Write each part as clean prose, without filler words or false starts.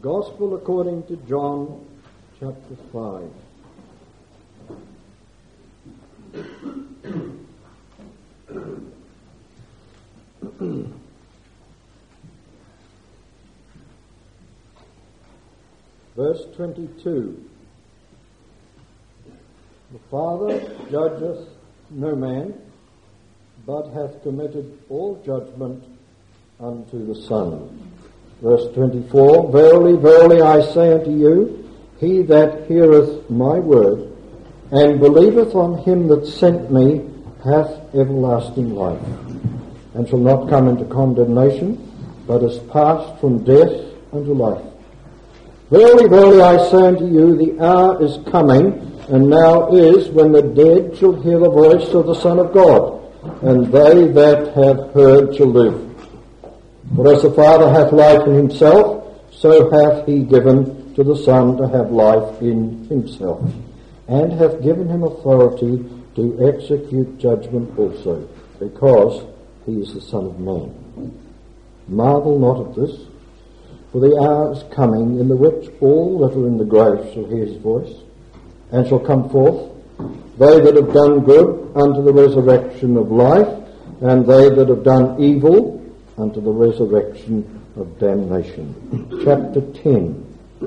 Gospel according to John, chapter 5. Verse 22. The Father judgeth no man, but hath committed all judgment unto the Son. Verse 24. Verily, verily, I say unto you, he that heareth my word, and believeth on him that sent me, hath everlasting life, and shall not come into condemnation, but is passed from death unto life. Verily, verily, I say unto you, the hour is coming, and now is, when the dead shall hear the voice of the Son of God, and they that have heard shall live. For as the Father hath life in himself, so hath he given to the Son to have life in himself, and hath given him authority to execute judgment also, because he is the Son of Man. Marvel not at this, for the hour is coming in the which all that are in the grave shall hear his voice, and shall come forth, they that have done good unto the resurrection of life, and they that have done evil unto the resurrection of damnation. Chapter 10.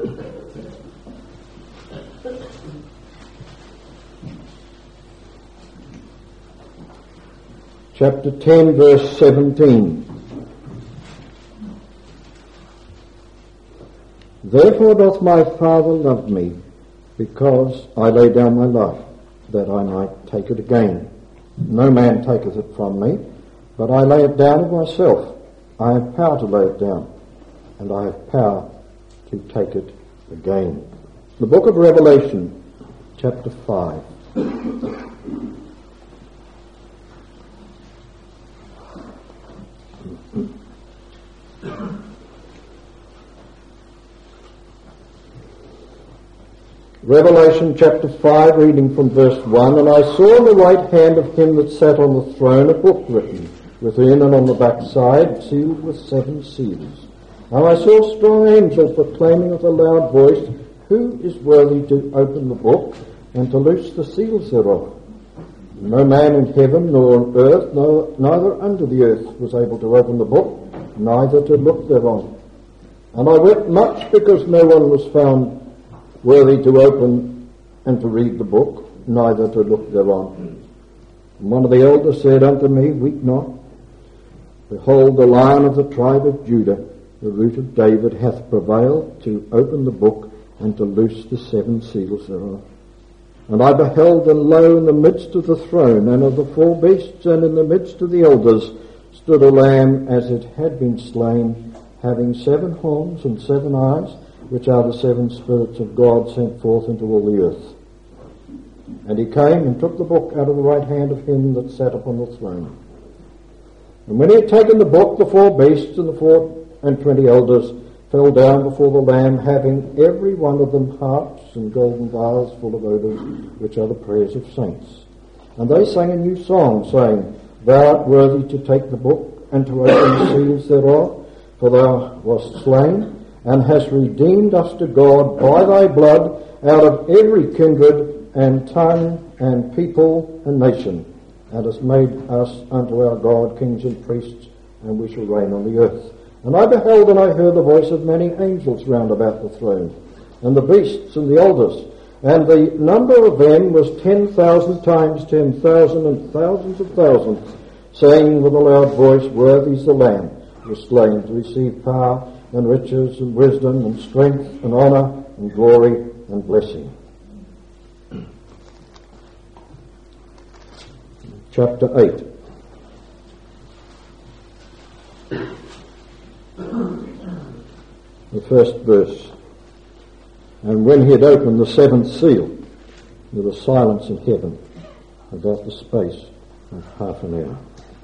Chapter 10, verse 17. Therefore doth my Father love me, because I lay down my life, that I might take it again. No man taketh it from me, but I lay it down of myself. I have power to lay it down, and I have power to take it again. The book of Revelation, chapter 5. Revelation chapter 5, reading from verse 1. And I saw in the right hand of him that sat on the throne a book written, within and on the backside, sealed with 7 seals. And I saw a strong angel proclaiming with a loud voice, Who is worthy to open the book, and to loose the seals thereof? No man in heaven nor on earth, neither under the earth, was able to open the book, neither to look thereon. And I wept much, because no one was found worthy to open and to read the book, neither to look thereon. And one of the elders said unto me, Weep not. Behold, the Lion of the tribe of Judah, the root of David, hath prevailed to open the book and to loose the 7 seals thereof. And I beheld, and lo, in the midst of the throne and of the 4 beasts, and in the midst of the elders, stood a lamb as it had been slain, having 7 horns and 7 eyes, which are the 7 spirits of God sent forth into all the earth. And he came and took the book out of the right hand of him that sat upon the throne. And when he had taken the book, the 4 beasts and the 24 elders fell down before the Lamb, having every one of them harps and golden vials full of odours, which are the prayers of saints. And they sang a new song, saying, Thou art worthy to take the book and to open the seals thereof, for thou wast slain, and hast redeemed us to God by thy blood out of every kindred and tongue and people and nation, and hast made us unto our God kings and priests, and we shall reign on the earth. And I beheld, and I heard the voice of many angels round about the throne, and the beasts and the elders, and the number of them was 10,000 times 10,000 and thousands of thousands, saying with a loud voice, Worthy is the Lamb who was slain to receive power and riches and wisdom and strength and honour and glory and blessing. Chapter 8. The first verse. And when he had opened the 7th seal, there was silence in heaven about the space of half an hour.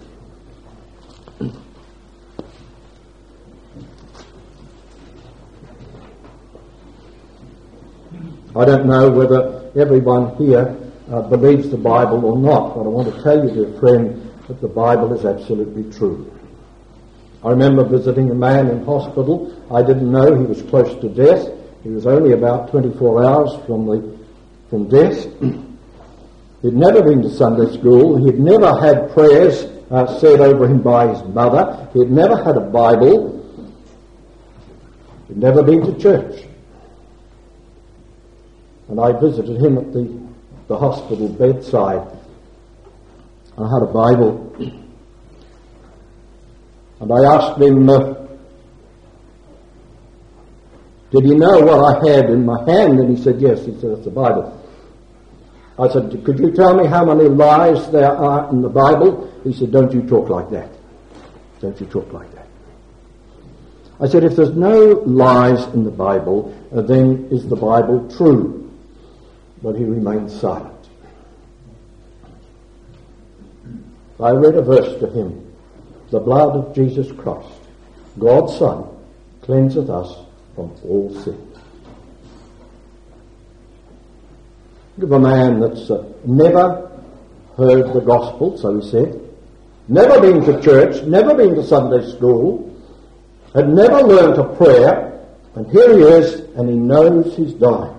I don't know whether everyone here believes the Bible or not, but I want to tell you, dear friend, that the Bible is absolutely true. I remember visiting a man in hospital. I didn't know he was close to death. He was only about 24 hours from death. He'd never been to Sunday school. He'd never had prayers said over him by his mother. He'd never had a Bible. He'd never been to church. And I visited him at the hospital bedside. I had a Bible. And I asked him, did he know what I had in my hand? And he said, yes. He said, it's the Bible. I said, could you tell me how many lies there are in the Bible? He said, don't you talk like that. Don't you talk like that. I said, if there's no lies in the Bible, then is the Bible true? But he remained silent. I read a verse to him. The blood of Jesus Christ, God's Son, cleanseth us from all sin. Give a man that's never heard the gospel, so he said, never been to church, never been to Sunday school, had never learnt a prayer, and here he is, and he knows he's dying.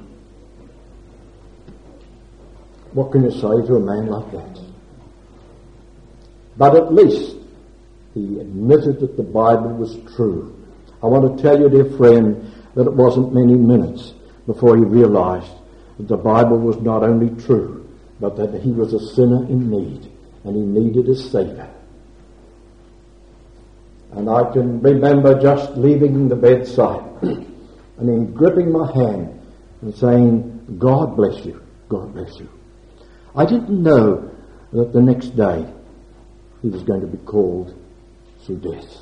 What can you say to a man like that? But at least he admitted that the Bible was true. I want to tell you, dear friend, that it wasn't many minutes before he realized that the Bible was not only true, but that he was a sinner in need, and he needed a Savior. And I can remember just leaving the bedside and him gripping my hand and saying, God bless you, God bless you. I didn't know that the next day he was going to be called through death.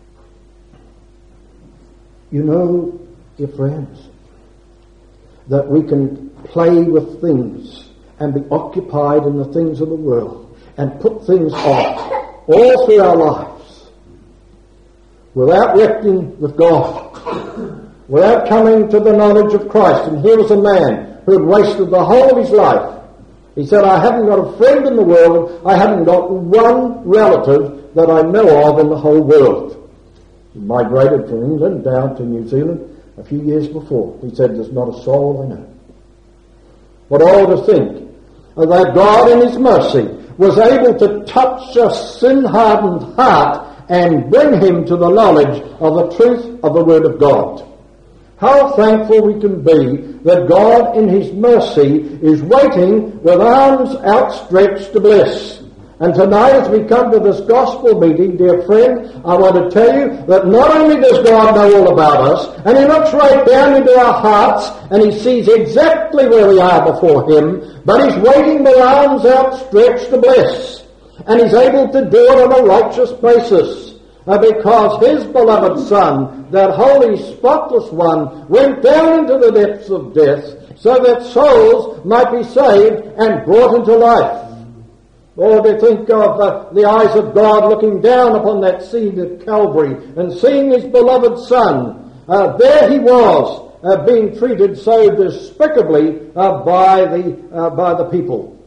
You know, dear friends, that we can play with things and be occupied in the things of the world and put things off all through our lives without reckoning with God, without coming to the knowledge of Christ. And here was a man who had wasted the whole of his life. He said, I haven't got a friend in the world, I haven't got one relative that I know of in the whole world. He migrated from England down to New Zealand a few years before. He said, there's not a soul I know. But all to think that God in his mercy was able to touch a sin-hardened heart and bring him to the knowledge of the truth of the Word of God. How thankful we can be that God in his mercy is waiting with arms outstretched to bless. And tonight as we come to this gospel meeting, dear friend, I want to tell you that not only does God know all about us, and he looks right down into our hearts and he sees exactly where we are before him, but he's waiting with arms outstretched to bless. And he's able to do it on a righteous basis. Because his beloved Son, that holy, spotless one, went down into the depths of death so that souls might be saved and brought into life. Or to think of the eyes of God looking down upon that scene at Calvary and seeing his beloved Son. There he was, being treated so despicably by the people.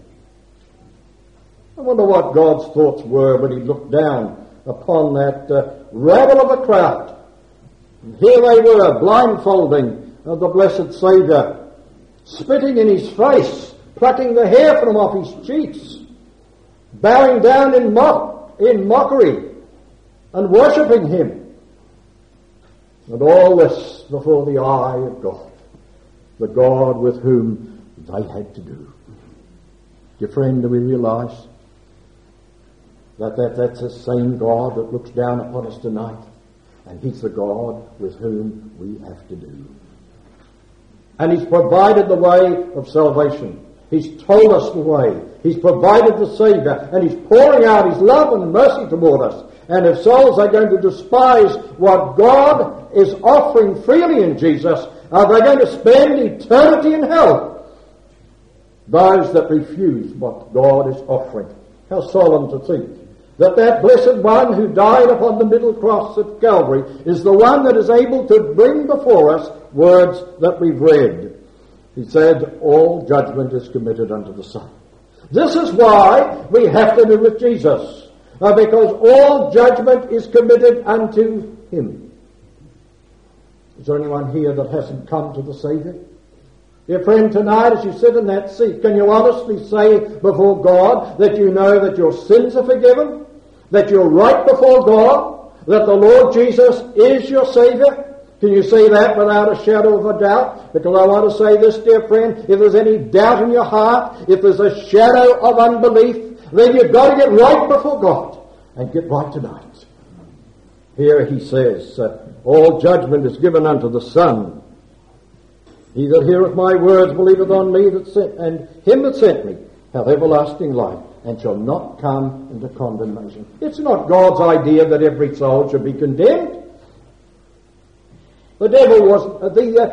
I wonder what God's thoughts were when he looked down upon that rabble of a crowd. And here they were, blindfolding the blessed Saviour, spitting in his face, plucking the hair from off his cheeks, bowing down in mockery, and worshipping him. And all this before the eye of God, the God with whom they had to do. Dear friend, do we realize that's the same God that looks down upon us tonight? And he's the God with whom we have to do. And he's provided the way of salvation. He's told us the way. He's provided the Saviour. And he's pouring out his love and mercy toward us. And if souls are going to despise what God is offering freely in Jesus, are they going to spend eternity in hell? Those that refuse what God is offering. How solemn to think that blessed one who died upon the middle cross at Calvary is the one that is able to bring before us words that we've read. He said, all judgment is committed unto the Son. This is why we have to do with Jesus. because all judgment is committed unto him. Is there anyone here that hasn't come to the Saviour? Dear friend, tonight as you sit in that seat, can you honestly say before God that you know that your sins are forgiven, that you're right before God, that the Lord Jesus is your Saviour? Can you say that without a shadow of a doubt? Because I want to say this, dear friend, if there's any doubt in your heart, if there's a shadow of unbelief, then you've got to get right before God and get right tonight. Here he says, all judgment is given unto the Son. He that heareth my words believeth on me that sent, and him that sent me hath everlasting life, and shall not come into condemnation. It's not God's idea that every soul should be condemned. The devil was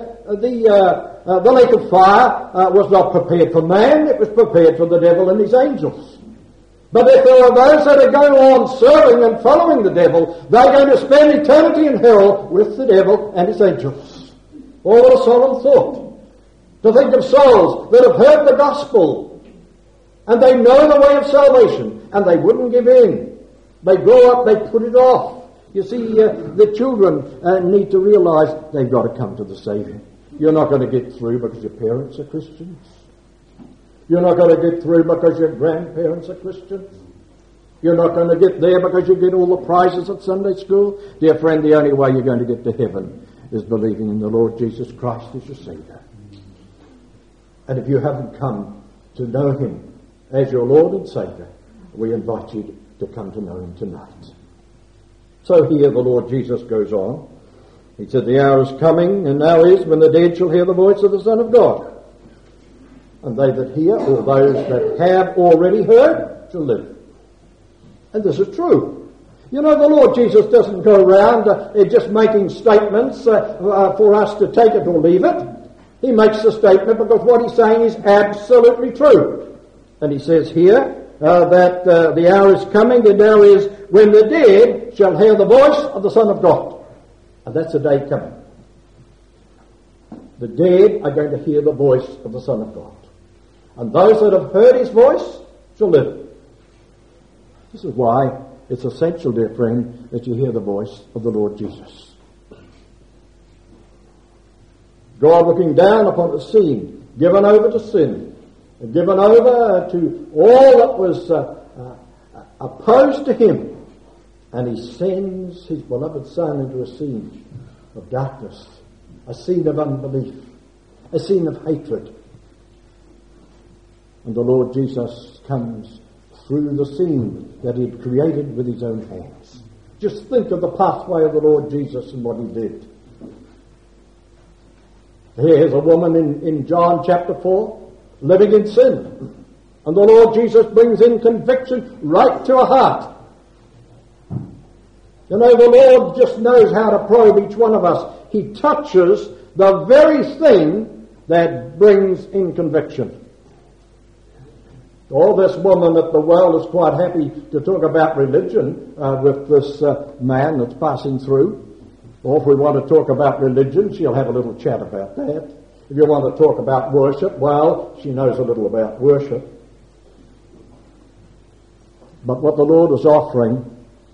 the lake of fire was not prepared for man; it was prepared for the devil and his angels. But if there are those that are going on serving and following the devil, they're going to spend eternity in hell with the devil and his angels. Oh, what a solemn thought, to think of souls that have heard the gospel, and they know the way of salvation, and they wouldn't give in. They grow up, they put it off. You see, the children need to realize they've got to come to the Saviour. You're not going to get through because your parents are Christians. You're not going to get through because your grandparents are Christians. You're not going to get there because you get all the prizes at Sunday school. Dear friend, the only way you're going to get to heaven is believing in the Lord Jesus Christ as your Saviour. And if you haven't come to know him as your Lord and Saviour, we invite you to come to know him tonight. So here the Lord Jesus goes on. He said, the hour is coming, and now is, when the dead shall hear the voice of the Son of God. And they that hear, or those that have already heard, shall live. And this is true. You know, the Lord Jesus doesn't go around just making statements for us to take it or leave it. He makes the statement because what he's saying is absolutely true. And he says here that the hour is coming, and now is when the dead shall hear the voice of the Son of God. And that's the day coming. The dead are going to hear the voice of the Son of God. And those that have heard his voice shall live. This is why it's essential, dear friend, that you hear the voice of the Lord Jesus. God looking down upon the scene, given over to sin, and given over to all that was opposed to him. And he sends his beloved Son into a scene of darkness, a scene of unbelief, a scene of hatred. And the Lord Jesus comes through the scene that he had created with his own hands. Just think of the pathway of the Lord Jesus and what he did. Here's a woman in John chapter 4 living in sin. And the Lord Jesus brings in conviction right to her heart. You know, the Lord just knows how to probe each one of us. He touches the very thing that brings in conviction. Oh, this woman at the well is quite happy to talk about religion with this man that's passing through. Or if we want to talk about religion, she'll have a little chat about that. If you want to talk about worship, well, she knows a little about worship. But what the Lord was offering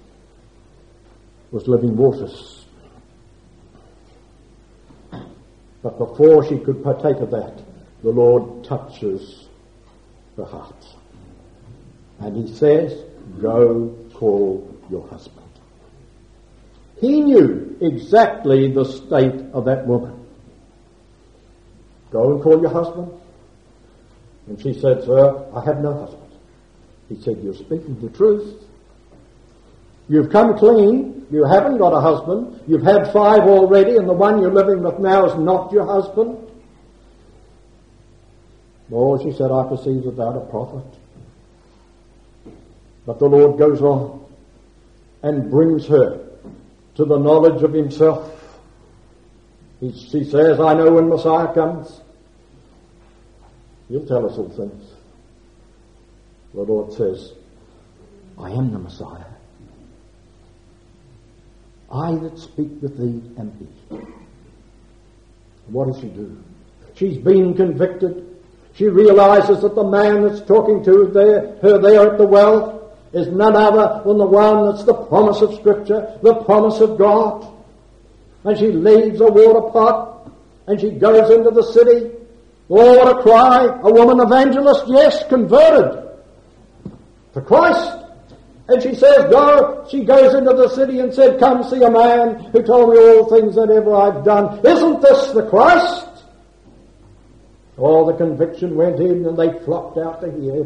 was living waters. But before she could partake of that, the Lord touches the heart. And he says, go call your husband. He knew exactly the state of that woman. Go and call your husband. And she said, sir, I have no husband. He said, you're speaking the truth. You've come clean. You haven't got a husband. You've had 5 already, and the one you're living with now is not your husband. Oh, she said, I perceive that thou art a prophet. But the Lord goes on and brings her to the knowledge of himself. She says, I know when Messiah comes, he'll tell us all things. The Lord says, I am the Messiah. I that speak with thee am he. What does she do? She's been convicted. She realizes that the man that's talking to her there at the well is none other than the one that's the promise of Scripture, the promise of God. And she leaves a water pot and she goes into the city. Oh, what a cry! A woman evangelist, yes, converted to Christ. And she says, go. She goes into the city and said, come see a man who told me all things that ever I've done. Isn't this the Christ? Oh, the conviction went in and they flocked out to hear him.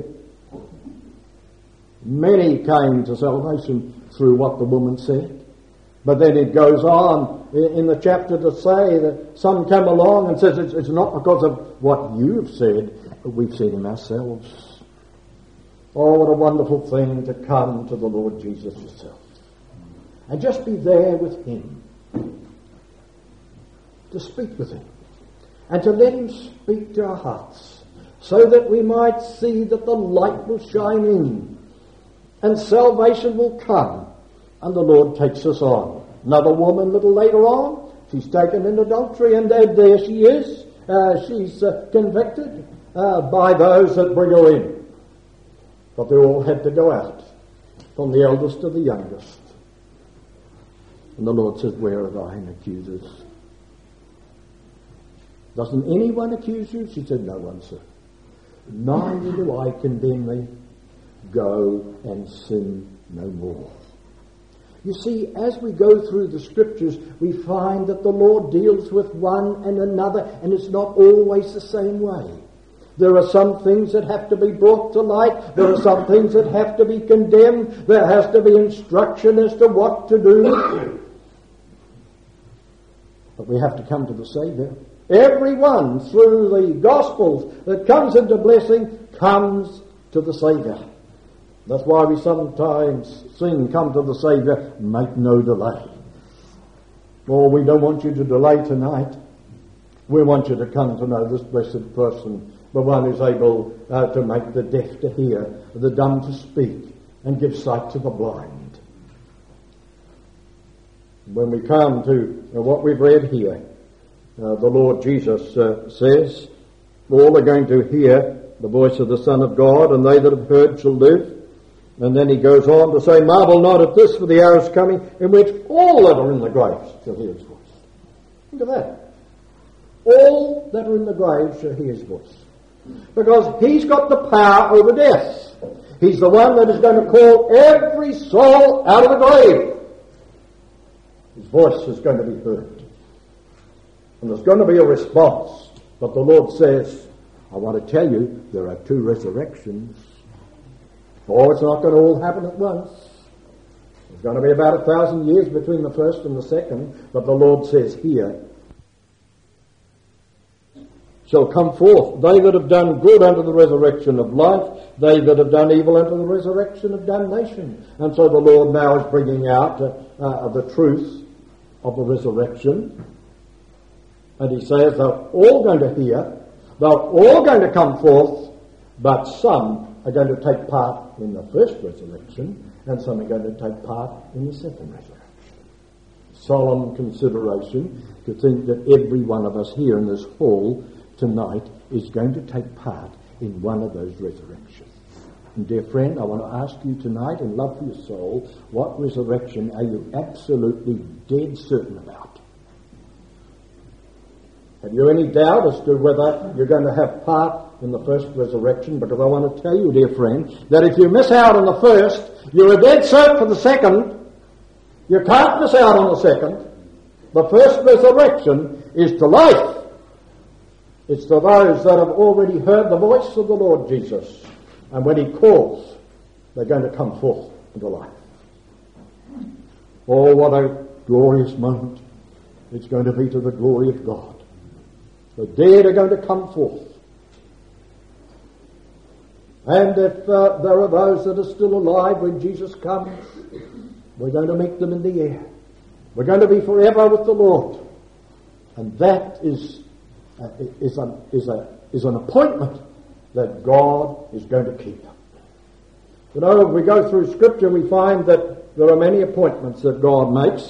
Many came to salvation through what the woman said. But then it goes on in the chapter to say that some come along and says it's not because of what you've said, but we've seen him ourselves. Oh, what a wonderful thing to come to the Lord Jesus yourself. And just be there with him. To speak with him. And to let him speak to our hearts. So that we might see that the light will shine in. And salvation will come. And the Lord takes us on. Another woman a little later on, she's taken in adultery, and there she is. She's convicted by those that bring her in. But they all had to go out, from the eldest to the youngest. And the Lord says, where are thine accusers? Doesn't anyone accuse you? She said, no one, sir. Neither do I condemn thee. Go and sin no more. You see, as we go through the Scriptures, we find that the Lord deals with one and another, and it's not always the same way. There are some things that have to be brought to light. There are some things that have to be condemned. There has to be instruction as to what to do. But we have to come to the Saviour. Everyone through the Gospels that comes into blessing comes to the Saviour. That's why we sometimes sing, come to the Saviour, make no delay. Oh, we don't want you to delay tonight. We want you to come to know this blessed person, the one who's able to make the deaf to hear, the dumb to speak, and give sight to the blind. When we come to what we've read here, the Lord Jesus says, all are going to hear the voice of the Son of God, and they that have heard shall live. And then he goes on to say, marvel not at this, for the hour is coming in which all that are in the graves shall hear his voice. Think of that. All that are in the grave shall hear his voice. Because he's got the power over death. He's the one that is going to call every soul out of the grave. His voice is going to be heard. And there's going to be a response. But the Lord says, I want to tell you, there are two resurrections. Oh, it's not going to all happen at once. There's going to be about 1,000 years between the first and the second. But the Lord says here, shall come forth they that have done good unto the resurrection of life, they that have done evil unto the resurrection of damnation. And so the Lord now is bringing out the truth of the resurrection. And he says they're all going to hear, they're all going to come forth, but some are going to take part in the first resurrection, and some are going to take part in the second resurrection. Solemn consideration to think that every one of us here in this hall tonight is going to take part in one of those resurrections. And dear friend, I want to ask you tonight, in love for your soul, what resurrection are you absolutely dead certain about? Have you any doubt as to whether you're going to have part in the first resurrection? Because I want to tell you, dear friend, that if you miss out on the first, you're a dead cert for the second. You can't miss out on the second. The first resurrection is to life. It's to those that have already heard the voice of the Lord Jesus. And when he calls, they're going to come forth into life. Oh, what a glorious moment it's going to be to the glory of God. The dead are going to come forth. And if there are those that are still alive when Jesus comes, we're going to meet them in the air. We're going to be forever with the Lord. And that is an appointment that God is going to keep. You know, if we go through Scripture, we find that there are many appointments that God makes,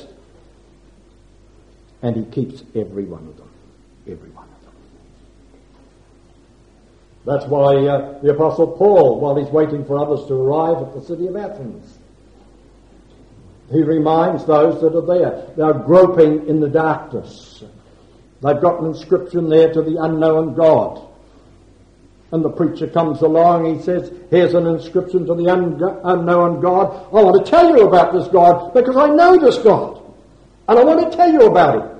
and he keeps every one of them. Every one of them. That's why the Apostle Paul, while he's waiting for others to arrive at the city of Athens, he reminds those that are there. They're groping in the darkness. They've got an inscription there to the unknown God. And the preacher comes along, he says, here's an inscription to the unknown God. I want to tell you about this God because I know this God. And I want to tell you about it.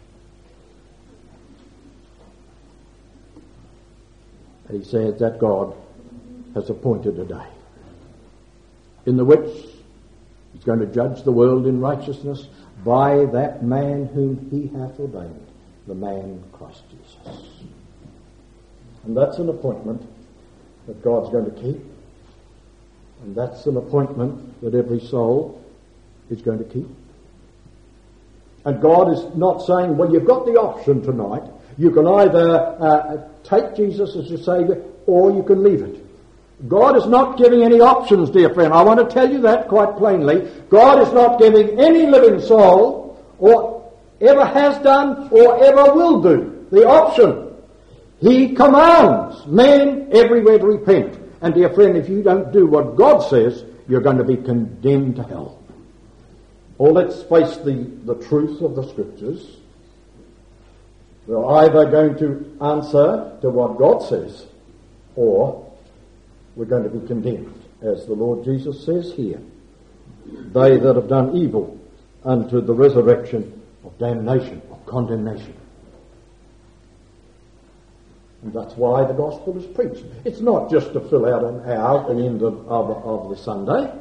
And he says that God has appointed a day in the which he's going to judge the world in righteousness by that man whom he hath ordained, the man Christ Jesus. And that's an appointment that God's going to keep. And that's an appointment that every soul is going to keep. And God is not saying, well, you've got the option tonight. You can either take Jesus as your Saviour or you can leave it. God is not giving any options, dear friend. I want to tell you that quite plainly. God is not giving any living soul, or ever has done, or ever will do, the option. He commands men everywhere to repent. And dear friend, if you don't do what God says, you're going to be condemned to hell. Or let's face the truth of the Scriptures. We're either going to answer to what God says, or we're going to be condemned. As the Lord Jesus says here, they that have done evil unto the resurrection of damnation, of condemnation. And that's why the gospel is preached. It's not just to fill out an hour at the end of the Sunday.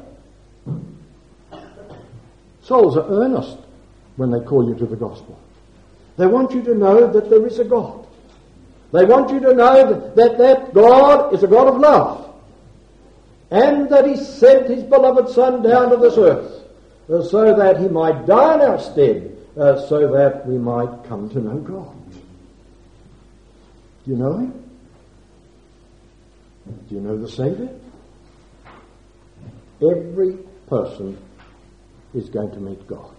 Souls are earnest when they call you to the gospel. They want you to know that there is a God. They want you to know that God is a God of love. And that he sent his beloved Son down to this earth so that he might die in our stead, so that we might come to know God. Do you know him? Do you know the Saviour? Every person is going to meet God.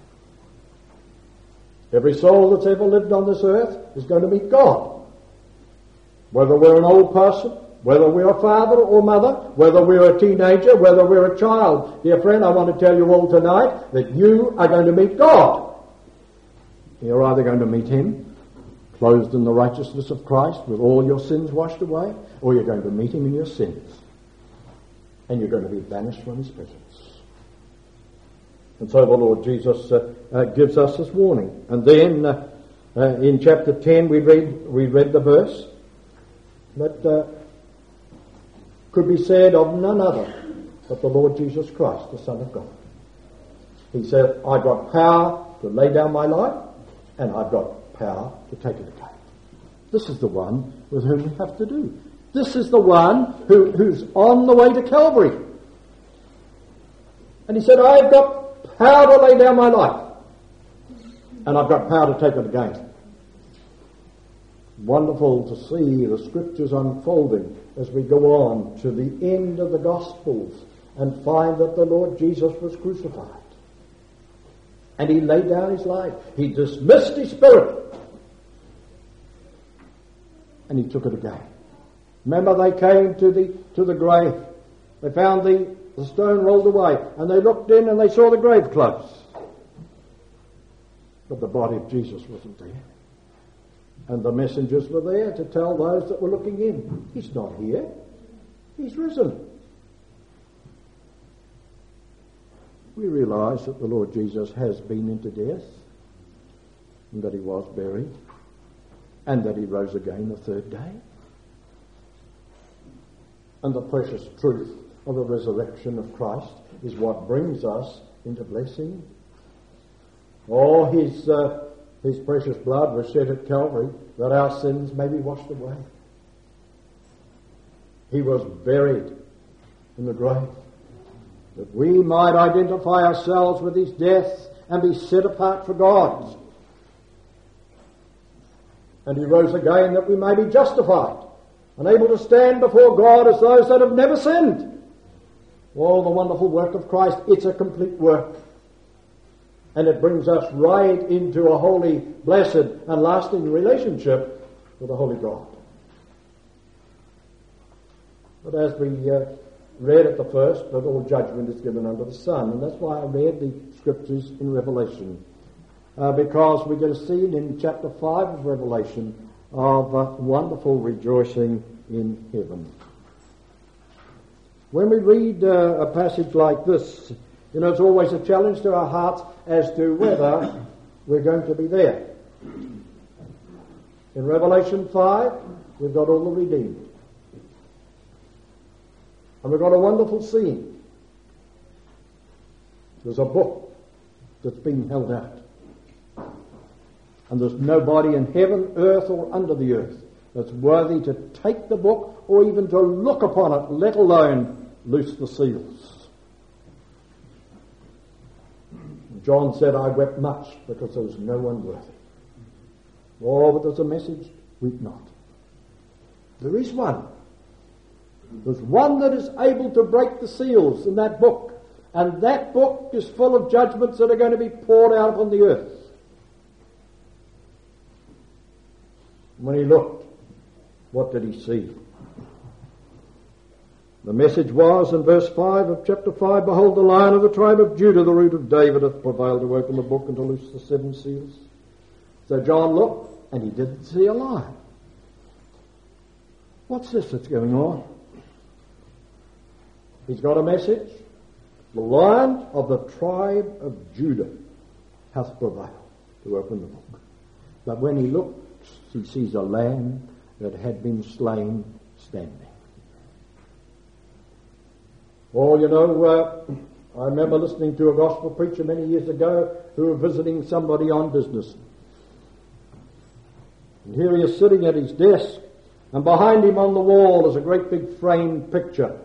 Every soul that's ever lived on this earth is going to meet God. Whether we're an old person, whether we're a father or mother, whether we're a teenager, whether we're a child. Dear friend, I want to tell you all tonight that you are going to meet God. You're either going to meet him, clothed in the righteousness of Christ, with all your sins washed away, or you're going to meet him in your sins. And you're going to be banished from his presence. And so the Lord Jesus gives us this warning. And then in chapter 10 we read the verse that could be said of none other but the Lord Jesus Christ, the Son of God. He said, I've got power to lay down my life, and I've got power to take it again. This is the one with whom we have to do. This is the one who's on the way to Calvary. And he said, I've got power to lay down my life, and I've got power to take it again. Wonderful to see the Scriptures unfolding as we go on to the end of the Gospels and find that the Lord Jesus was crucified. And he laid down his life. He dismissed his spirit. And he took it again. Remember, they came to the grave. They found the stone rolled away, and they looked in and they saw the grave closed. But the body of Jesus wasn't there. And the messengers were there to tell those that were looking in, he's not here. He's risen. We realize that the Lord Jesus has been into death, and that he was buried, and that he rose again the third day. And the precious truth of the resurrection of Christ is what brings us into blessing. Oh, his precious blood was shed at Calvary that our sins may be washed away. He was buried in the grave that we might identify ourselves with his death and be set apart for God. And he rose again that we may be justified and able to stand before God as those that have never sinned. Oh, the wonderful work of Christ. It's a complete work. And it brings us right into a holy, blessed, and lasting relationship with the Holy God. But as we read at the first, that all judgment is given under the Son. And that's why I read the scriptures in Revelation. Because we're going to see in chapter 5 of Revelation of wonderful rejoicing in heaven. When we read a passage like this, it's always a challenge to our hearts as to whether we're going to be there. In Revelation 5, we've got all the redeemed. And we've got a wonderful scene. There's a book that's being held out. And there's nobody in heaven, earth, or under the earth that's worthy to take the book or even to look upon it, let alone loose the seals. John said, I wept much because there was no one worthy. Oh, but there's a message, weep not. There is one. There's one that is able to break the seals in that book. And that book is full of judgments that are going to be poured out upon the earth. When he looked, what did he see? The message was in verse 5 of chapter 5, Behold, the Lion of the tribe of Judah, the root of David, hath prevailed to open the book and to loose the 7 seals. So John looked, and he didn't see a lion. What's this that's going on? He's got a message. The Lion of the tribe of Judah hath prevailed to open the book. But when he looks, he sees a lamb that had been slain standing. Oh, I remember listening to a gospel preacher many years ago who was visiting somebody on business. And here he is sitting at his desk, and behind him on the wall is a great big framed picture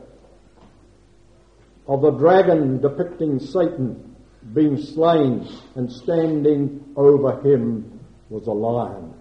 of the dragon depicting Satan being slain, and standing over him was a lion.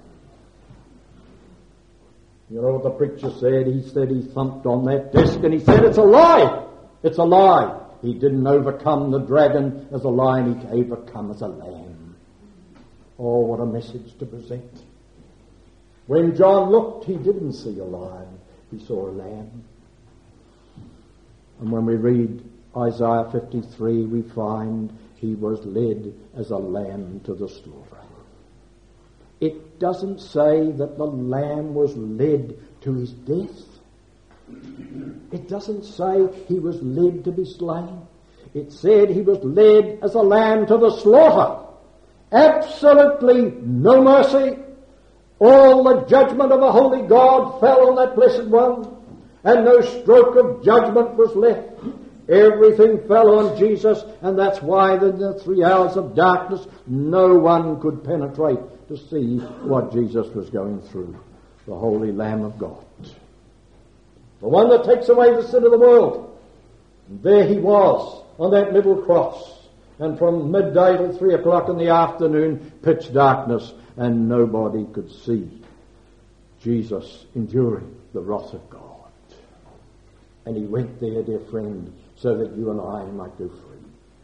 You know what the preacher said? He said he thumped on that desk and he said, it's a lie! It's a lie. He didn't overcome the dragon as a lion, he overcome as a lamb. Oh, what a message to present. When John looked, he didn't see a lion, he saw a lamb. And when we read Isaiah 53, we find he was led as a lamb to the slaughter. It doesn't say that the lamb was led to his death. It doesn't say he was led to be slain. It said he was led as a lamb to the slaughter. Absolutely no mercy. All the judgment of a holy God fell on that blessed one, and no stroke of judgment was left. Everything fell on Jesus, and that's why in the 3 hours of darkness no one could penetrate to see what Jesus was going through. The Holy Lamb of God. The one that takes away the sin of the world. And there he was on that little cross. And from midday till 3 o'clock in the afternoon, pitch darkness, and nobody could see Jesus enduring the wrath of God. And he went there, dear friend, so that you and I might go free.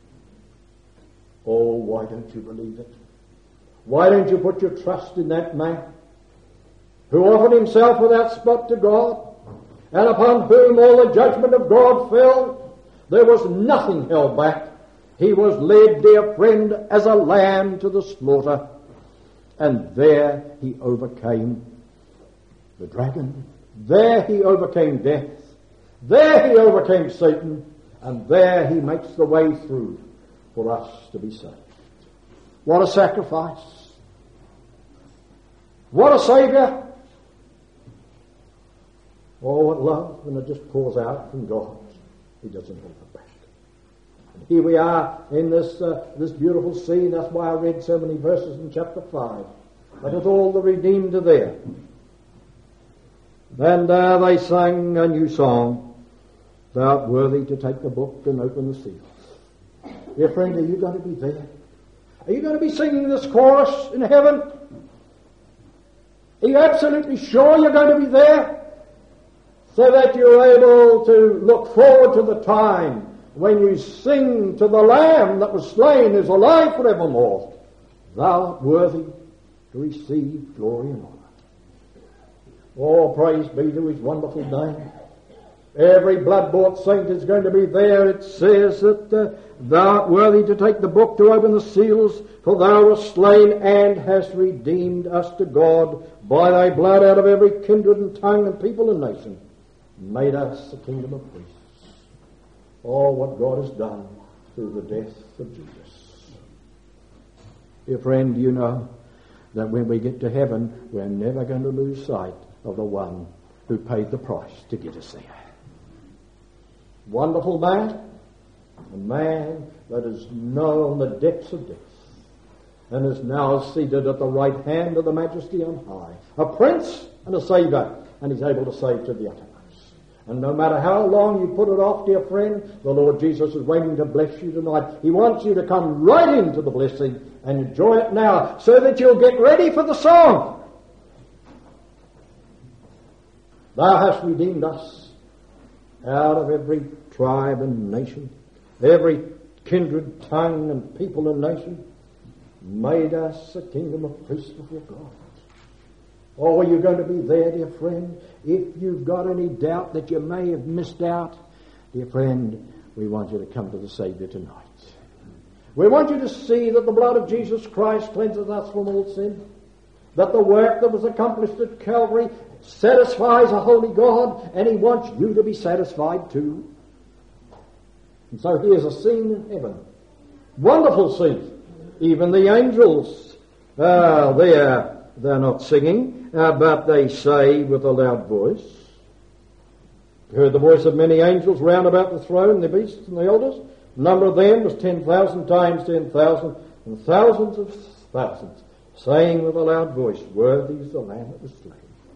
Oh, why don't you believe it? Why don't you put your trust in that man who offered himself without spot to God, and upon whom all the judgment of God fell? There was nothing held back. He was led, dear friend, as a lamb to the slaughter. And there he overcame the dragon. There he overcame death. There he overcame Satan. And there he makes the way through for us to be saved. What a sacrifice. What a Saviour. Oh, what love when it just pours out from God. He doesn't hold it back. And here we are in this beautiful scene. That's why I read so many verses in chapter 5. That is all the redeemed are there. And they sang a new song. Thou art worthy to take the book and open the seals. Dear friend, are you going to be there? Are you going to be singing this chorus in heaven? Are you absolutely sure you're going to be there? So that you're able to look forward to the time when you sing to the Lamb that was slain is alive forevermore. Thou art worthy to receive glory and honor. Oh, praise be to his wonderful name. Every blood-bought saint is going to be there. It says that thou art worthy to take the book, to open the seals, for thou wast slain and hast redeemed us to God by thy blood out of every kindred and tongue and people and nation, and made us a kingdom of priests. Oh, what God has done through the death of Jesus. Dear friend, you know that when we get to heaven, we're never going to lose sight of the one who paid the price to get us there. Wonderful man, a man that has known the depths of death and is now seated at the right hand of the Majesty on high, a prince and a saviour, and he's able to save to the uttermost. And no matter how long you put it off, dear friend, the Lord Jesus is waiting to bless you tonight. He wants you to come right into the blessing and enjoy it now, so that you'll get ready for the song. Thou hast redeemed us out of every tribe and nation, every kindred, tongue, and people and nation, made us a kingdom of priests before God. Oh, are you going to be there, dear friend? If you've got any doubt that you may have missed out, dear friend, we want you to come to the Saviour tonight. We want you to see that the blood of Jesus Christ cleanses us from all sin, that the work that was accomplished at Calvary satisfies a holy God, and He wants you to be satisfied too. And so here's a scene in heaven. Wonderful scene. Even the angels, they're not singing, but they say with a loud voice. You heard the voice of many angels round about the throne, the beasts and the elders. The number of them was 10,000 times 10,000, and thousands of thousands, saying with a loud voice, Worthy is the Lamb that was slain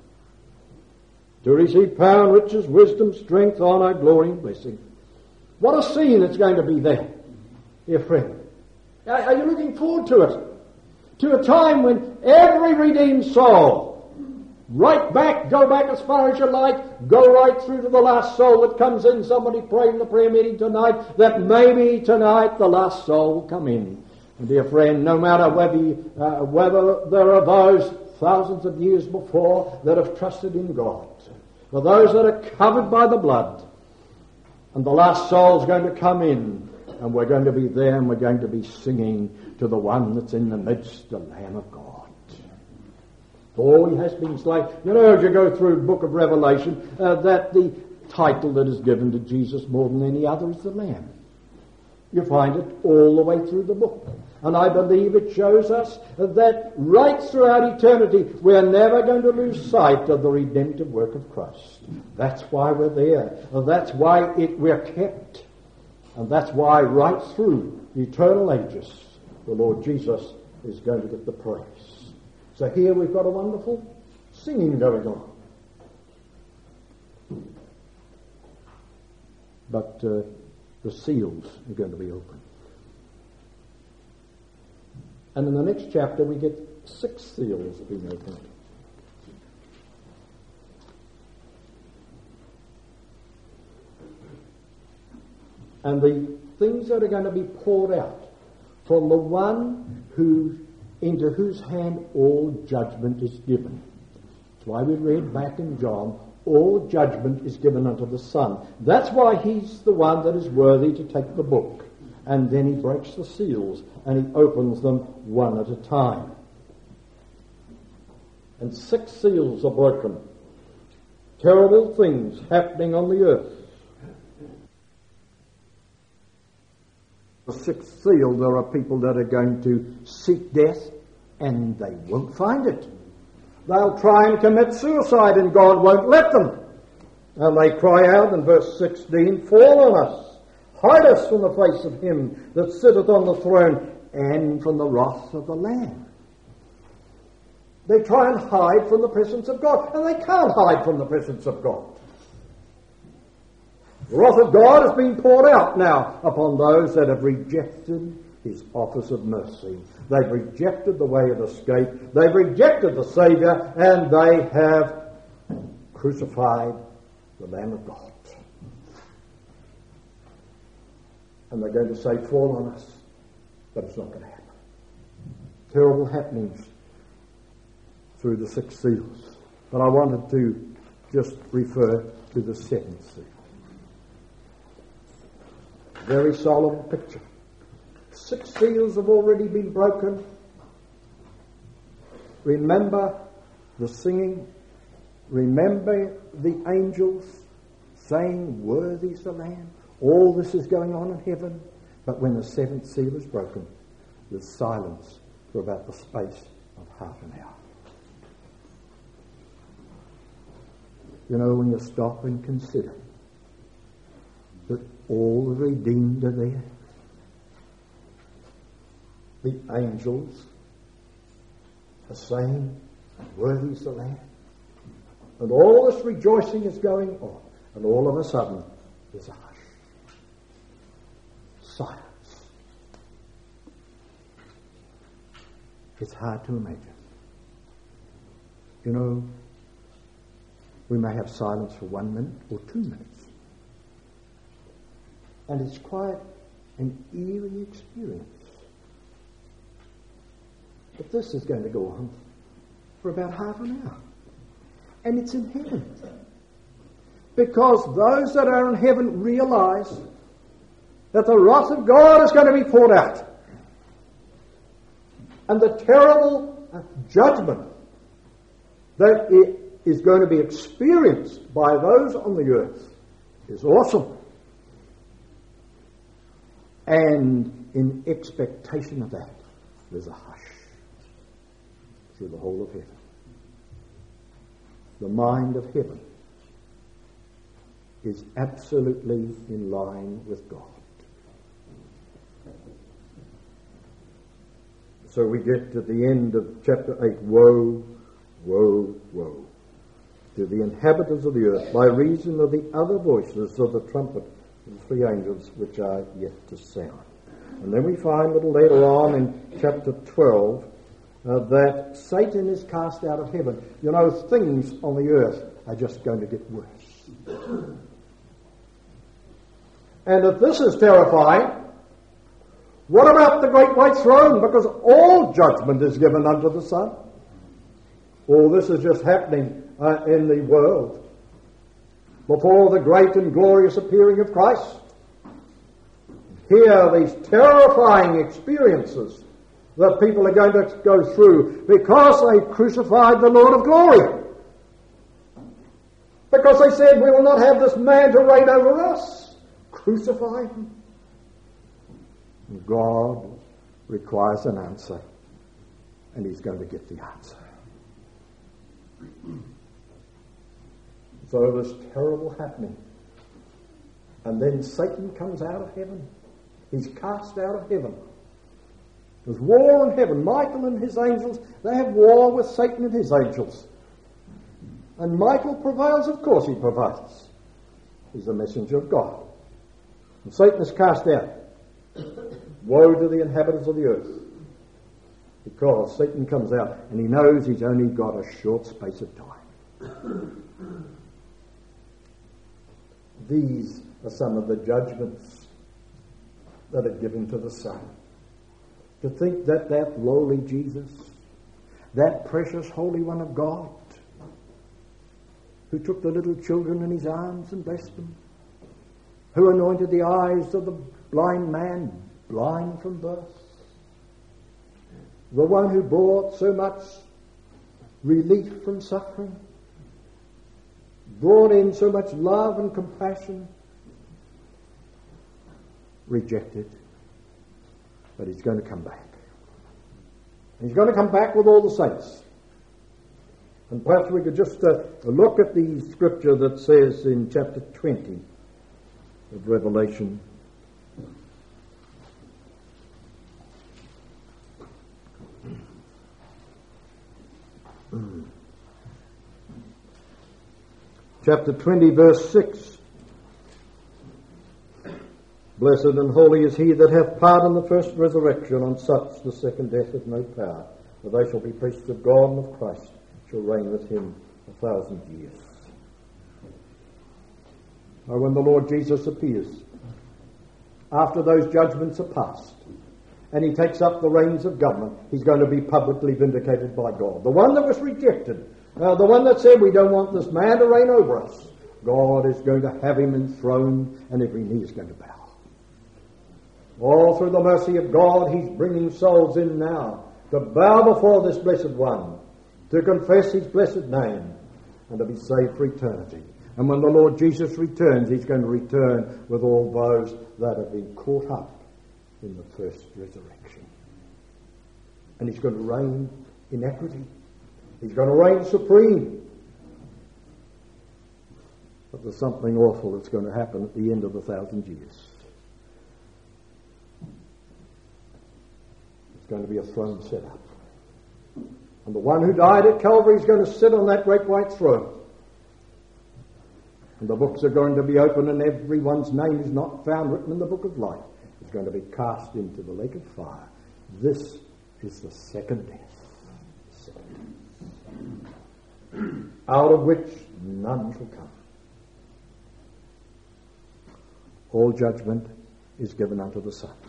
to receive power and riches, wisdom, strength, honour, glory, and blessing. What a scene it's going to be there, dear friend. Are you looking forward to it? To a time when every redeemed soul, go back as far as you like, go right through to the last soul that comes in. Somebody prayed in the prayer meeting tonight that maybe tonight the last soul will come in. And dear friend, no matter whether there are those thousands of years before that have trusted in God, or those that are covered by the blood, and the last soul's going to come in, and we're going to be there, and we're going to be singing to the one that's in the midst, the Lamb of God. Oh, He has been slain. You know, as you go through the book of Revelation, that the title that is given to Jesus more than any other is the Lamb. You find it all the way through the book. And I believe it shows us that right throughout eternity we're never going to lose sight of the redemptive work of Christ. That's why we're there. That's why we're kept. And that's why right through the eternal ages the Lord Jesus is going to get the praise. So here we've got a wonderful singing going on. But the seals are going to be opened. And in the next chapter we get 6 seals being opened. And the things that are going to be poured out from the one into whose hand all judgment is given. That's why we read back in John, all judgment is given unto the Son. That's why He's the one that is worthy to take the book. And then He breaks the seals and He opens them one at a time. And 6 seals are broken. Terrible things happening on the earth. The 6th seal, there are people that are going to seek death and they won't find it. They'll try and commit suicide and God won't let them. And they cry out in verse 16, Fall on us, hide us from the face of Him that sitteth on the throne and from the wrath of the Lamb. They try and hide from the presence of God, and they can't hide from the presence of God. The wrath of God has been poured out now upon those that have rejected His office of mercy. They've rejected the way of escape. They've rejected the Saviour, and they have crucified the Lamb of God. And they're going to say, Fall on us. But it's not going to happen. Terrible happenings through the 6 seals. But I wanted to just refer to the 7th seal. very solemn picture. 6 seals have already been broken. Remember the singing. Remember the angels saying, "Worthy is the Lamb." All this is going on in heaven. But when the 7th seal is broken, there's silence for about the space of half an hour. You know, when you stop and consider that all the redeemed are there, the angels are saying, "Worthy is the Lamb," and all this rejoicing is going on, and all of a sudden there's a hush, silence. It's hard to imagine. You know, we may have silence for 1 minute or 2 minutes, and it's quite an eerie experience. But this is going to go on for about half an hour. And it's in heaven. Because those that are in heaven realize that the wrath of God is going to be poured out. And the terrible judgment that is going to be experienced by those on the earth is awesome. And in expectation of that, there's a hush through the whole of heaven. The mind of heaven is absolutely in line with God. So we get to the end of chapter 8. Woe, woe, woe to the inhabitants of the earth by reason of the other voices of the trumpet of the 3 angels which are yet to sound. And then we find a little later on in chapter 12 that Satan is cast out of heaven. You know, things on the earth are just going to get worse. And if this is terrifying, what about the great white throne? Because all judgment is given unto the Son. All this is just happening in the world before the great and glorious appearing of Christ. Here are these terrifying experiences that people are going to go through because they crucified the Lord of glory. Because they said, "We will not have this man to reign over us." Crucify him. And God requires an answer, and he's going to get the answer. So this terrible happening. And then Satan comes out of heaven. He's cast out of heaven. There's war in heaven. Michael and his angels, they have war with Satan and his angels. And Michael prevails, of course he prevails. He's the messenger of God. And Satan is cast out. Woe to the inhabitants of the earth. Because Satan comes out and he knows he's only got a short space of time. These are some of the judgments that are given to the Son. To think that lowly Jesus, that precious Holy One of God, who took the little children in his arms and blessed them, who anointed the eyes of the blind man, blind from birth, the one who brought so much relief from suffering, brought in so much love and compassion, rejected. But he's going to come back. And he's going to come back with all the saints. And perhaps we could just look at the scripture that says in chapter 20 of Revelation. Chapter 20, verse 6. Blessed and holy is he that hath part in the first resurrection. On such the second death hath no power. For they shall be priests of God and of Christ, shall reign with him 1,000 years. Now when the Lord Jesus appears, after those judgments are passed, and he takes up the reins of government, he's going to be publicly vindicated by God. The one that was rejected, the one that said, "We don't want this man to reign over us," God is going to have him enthroned, and every knee is going to bow. All through the mercy of God, He's bringing souls in now to bow before this blessed one, to confess His blessed name, and to be saved for eternity. And when the Lord Jesus returns, He's going to return with all those that have been caught up in the first resurrection. And He's going to reign in equity. He's going to reign supreme. But there's something awful that's going to happen at the end of 1,000 years. There's going to be a throne set up. And the one who died at Calvary is going to sit on that great white throne. And the books are going to be opened, and everyone's name is not found written in the book of life. It's going to be cast into the lake of fire. This is the second death. Out of which none shall come. All judgment is given unto the Son.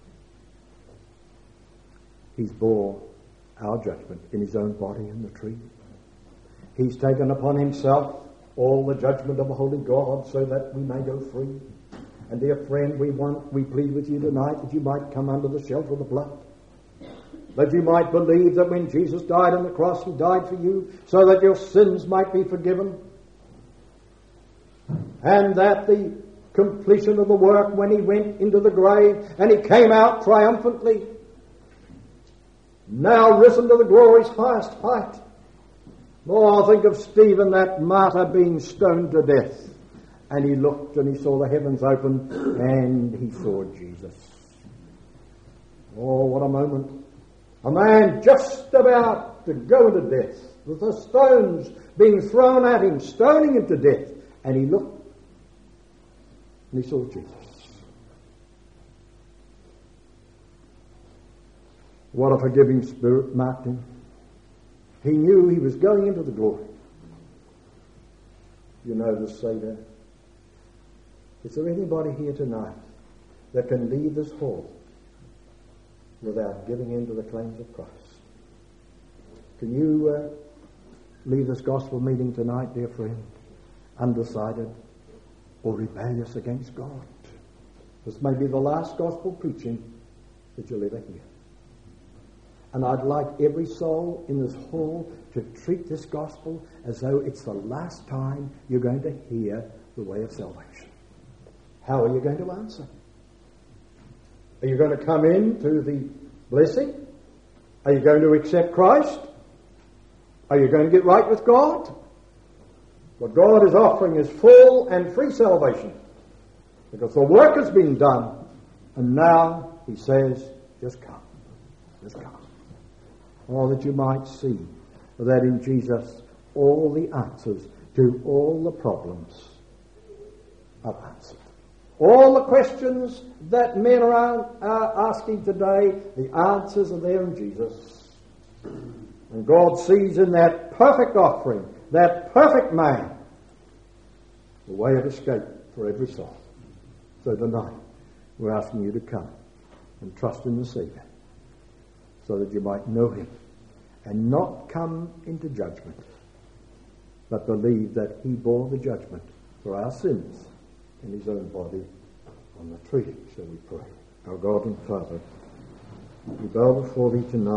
He's bore our judgment in His own body in the tree. He's taken upon Himself all the judgment of a holy God so that we may go free. And dear friend, we plead with you tonight that you might come under the shelter of the blood. That you might believe that when Jesus died on the cross, He died for you so that your sins might be forgiven. And that the completion of the work, when He went into the grave and He came out triumphantly, now risen to the glory's highest height. Oh, think of Stephen, that martyr, being stoned to death. And he looked and he saw the heavens open and he saw Jesus. Oh, what a moment. A man just about to go into death, with the stones being thrown at him, stoning him to death. And he looked and he saw Jesus. What a forgiving spirit marked him. He knew he was going into the glory. You know the Saviour. Is there anybody here tonight that can leave this hall without giving in to the claims of Christ? Can you leave this gospel meeting tonight, dear friend, undecided or rebellious against God? This may be the last gospel preaching that you'll ever hear. And I'd like every soul in this hall to treat this gospel as though it's the last time you're going to hear the way of salvation. How are you going to answer? Are you going to come into the blessing? Are you going to accept Christ? Are you going to get right with God? What God is offering is full and free salvation, because the work has been done, and now He says, just come. Just come. Oh, that you might see that in Jesus all the answers to all the problems are answered. All the questions that men are asking today, the answers are there in Jesus. And God sees in that perfect offering, that perfect man, the way of escape for every soul. So tonight, we're asking you to come and trust in the Saviour, so that you might know Him and not come into judgment, but believe that He bore the judgment for our sins in His own body on the tree. Shall we pray? Our God and Father, we bow before Thee tonight.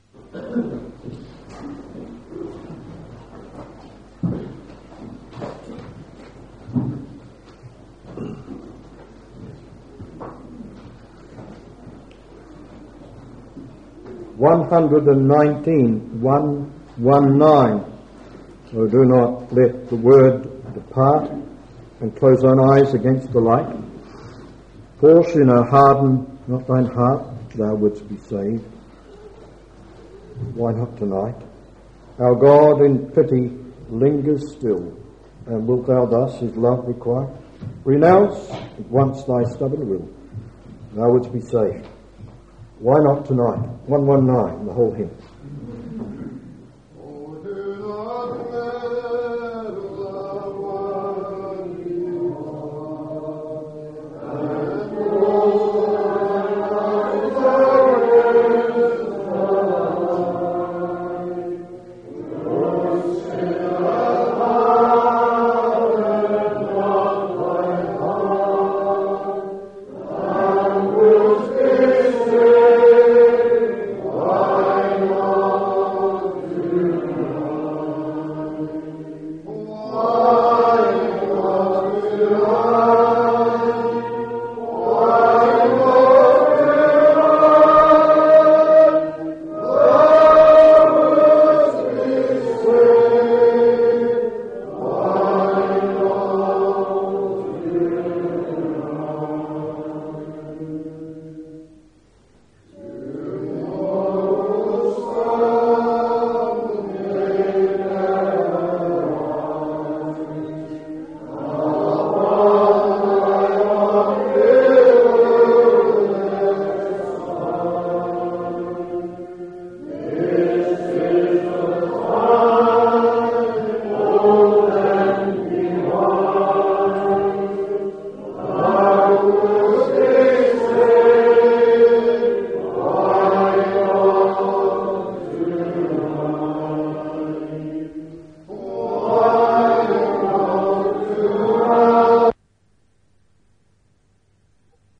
(119) 119. So do not let the word depart, and close thine eyes against the light. For sinner, harden not thine heart, thou wouldst be saved. Why not tonight? Our God in pity lingers still, and wilt thou thus His love require? Renounce at once thy stubborn will, thou wouldst be saved. Why not tonight? 119, the whole hymn.